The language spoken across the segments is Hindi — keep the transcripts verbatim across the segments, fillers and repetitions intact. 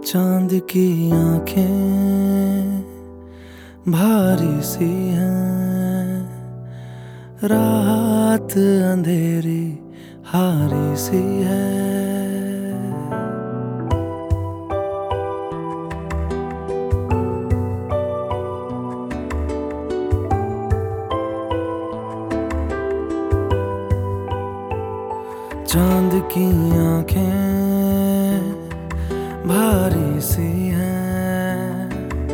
चांद की आंखें भारी सी हैं, रात अंधेरी हारी सी है। चांद की आंखें भारी सी हैं,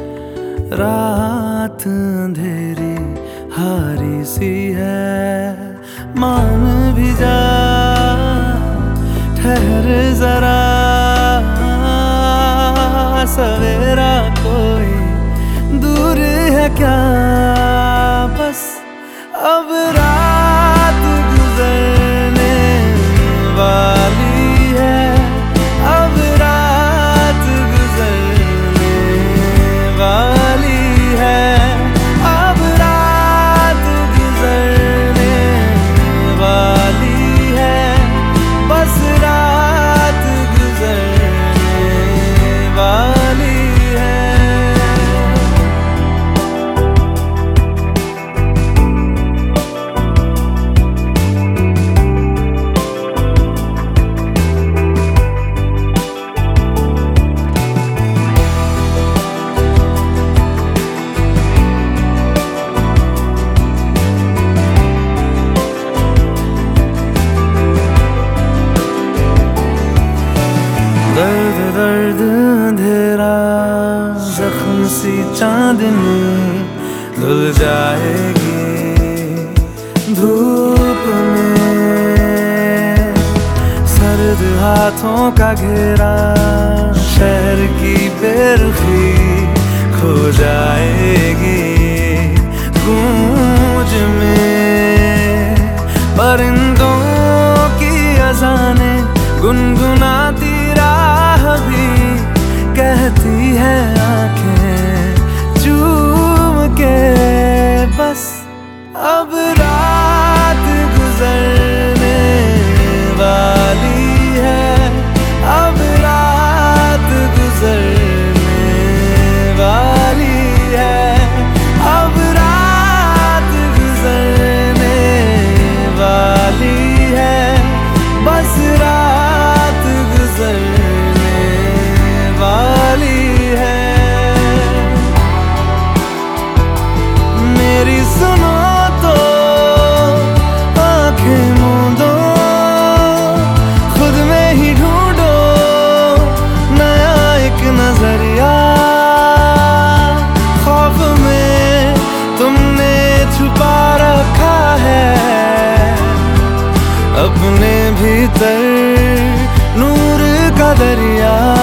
रात अंधेरी हारी सी है। मान भी जा, ठहर जरा, सवेरा कोई दूर है क्या? बस अब रात गुजरने वाली है, अब रात गुजरने वाली है, अब रात गुजरने वाली है, बस रात गुजरने वाली है। दर्द दर्द अंधेरा जख्म सी चांदनी धुल जाएगी धूप में। सर्द हाथों का घेरा शहर की बेरुखी खो जाएगी गूंज में। परिंदों की अज़ानें गुनगुनाती राह भी कहती है आंखें चूम के, बस अब रात गुजरने वाली है, अब रात गुजरने वाली है, अब रात गुजरने वाली है, बस रात गुजरने वाली है। मेरी सुनो तो आंखें मूंदो, खुद में ही ढूंढो नया एक नजरिया। खौफ में तुमने छुपा रखा है अपने भीतर नूर का दरिया।